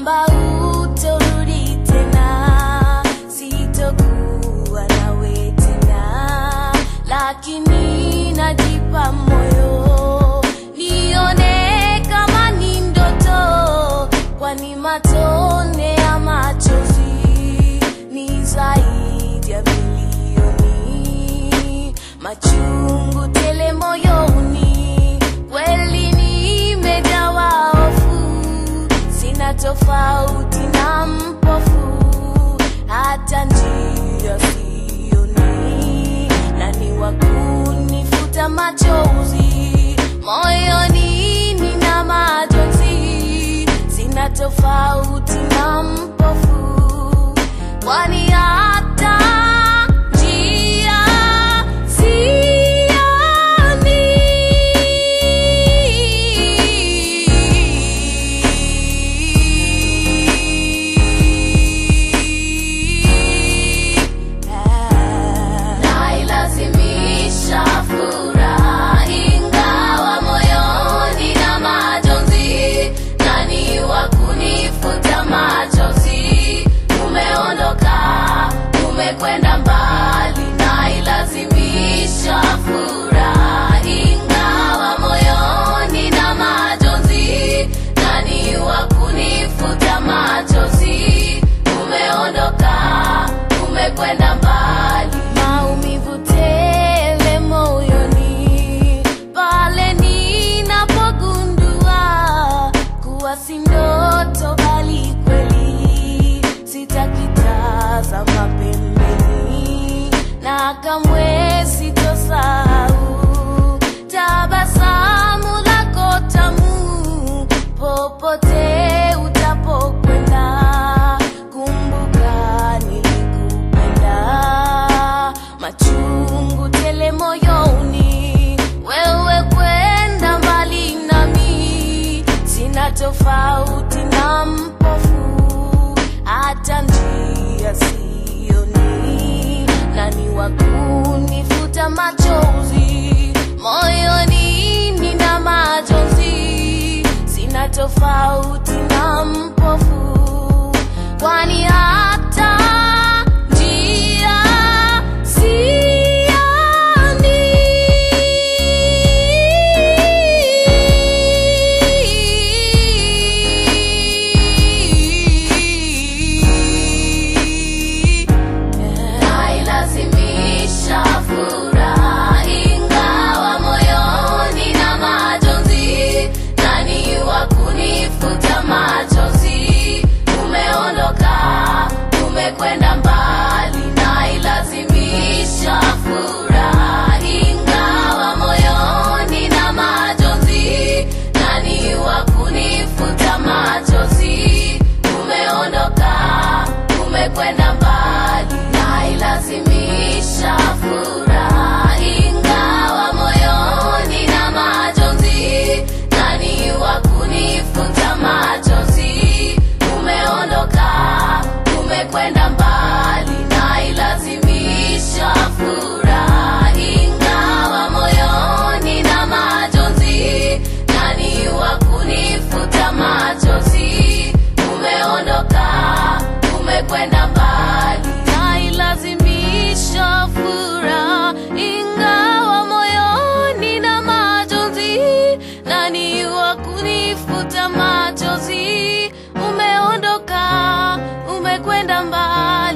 kwamba utorudi tena, sitokuwa nawe tena, lakini najipa moyo nione kama ni ndoto, kwani matone ya machozi ni zaidi ya milioni, machungu tele moyoni, kweli nimejawa hofu, sina tofauti na mpofu, hata njia sioni, nani wa kunifuta machozi, moyoni nina majonzi, sina tofauti na mpofu, kwani hata njia sioni. Nailazimisha furaha ingawa moyoni na majonzi, nani wa kunifuta machozi, umeondoka, umekwenda mbali. Nailazimisha furaha ingawa moyoni na majonzi, nani wa kunifuta machozi, umeondoka, umekwenda mbali. Maumivu tele moyoni pale ninapogundua kuwa si ndoto bali kweli, sitakitazama pembeni na kamwe sitosahau tabasamu lako tamu, popote utapokwenda, kumbuka nilikupenda, machungu tele moyoni, wewe kwenda mbali nami, sina tofauti na mpofu, hata njia sioni, nani wa kunifuta machozi, moyoni nina majonzi, sina tofauti na mpofu, kwani hata njia sioni. Nailazimisha furaha ingawa moyoni na majonzi, nani wa kunifuta machozi, umeondoka, umekwenda mbali. Nailazimisha furaha ingawa moyoni na majonzi, nani wa kunifuta machozi, umeondoka, umekwenda mbali. Nailazimisha furaha ingawa moyoni na majonzi, nani wa kunifuta machozi, umeondoka, umekwenda mbali. Nailazimisha furaha ingawa moyoni na majonzi, nani wa kunifuta machozi, umeondoka, umekwenda mbali. Nailazimisha furaha ingawa moyoni na majonzi, nani wa kunifuta machozi, umeondoka, umekwenda mbali.